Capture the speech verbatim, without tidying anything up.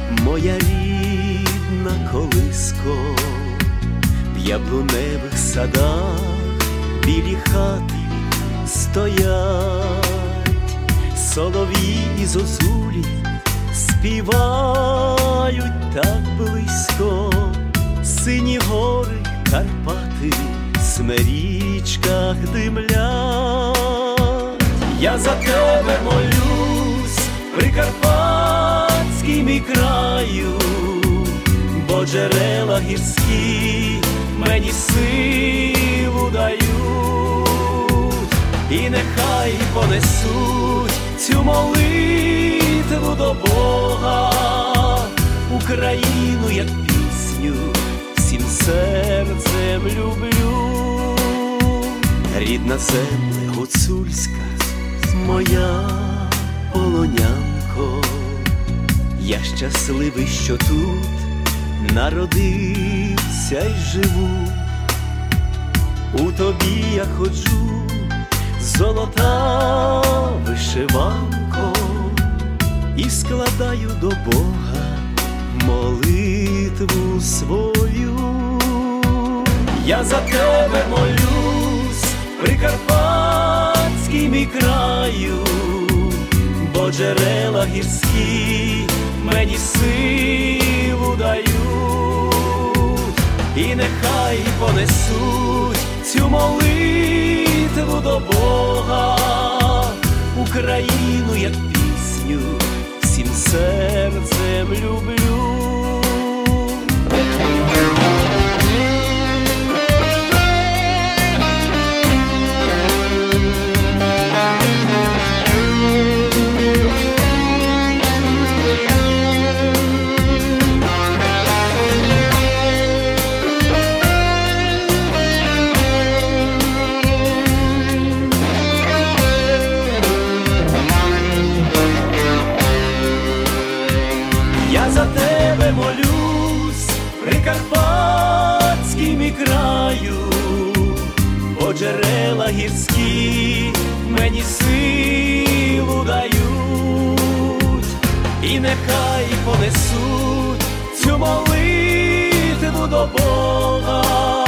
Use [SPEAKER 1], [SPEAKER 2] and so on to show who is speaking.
[SPEAKER 1] моя рідна колиско, в яблуневих садах білі хати стоять, солов'ї і зозулі співають так близько, сині гори Карпати в смерічках димлять. Я за тебе молюсь, прикарпатський мій краю, бо джерела гірські мені силу дають, і нехай понесуть цю молитву до Бога, Україну як пісню всім серцем люблю. Рідна земля гуцульська, моя полонянко, я щасливий, що тут народився й живу. У тобі я ходжу, золота вишиванко, і складаю до Бога молитву свою. Я за тебе молюсь, прикарпатський мій краю, бо джерела гірські мені силу дають, і нехай понесуть цю молитву до Бога, Україну як пісню всім серцем люблю. Я за тебе молюсь, прикарпатський мій краю, бо джерела гірські мені силу дають, і нехай понесуть цю молитву до Бога,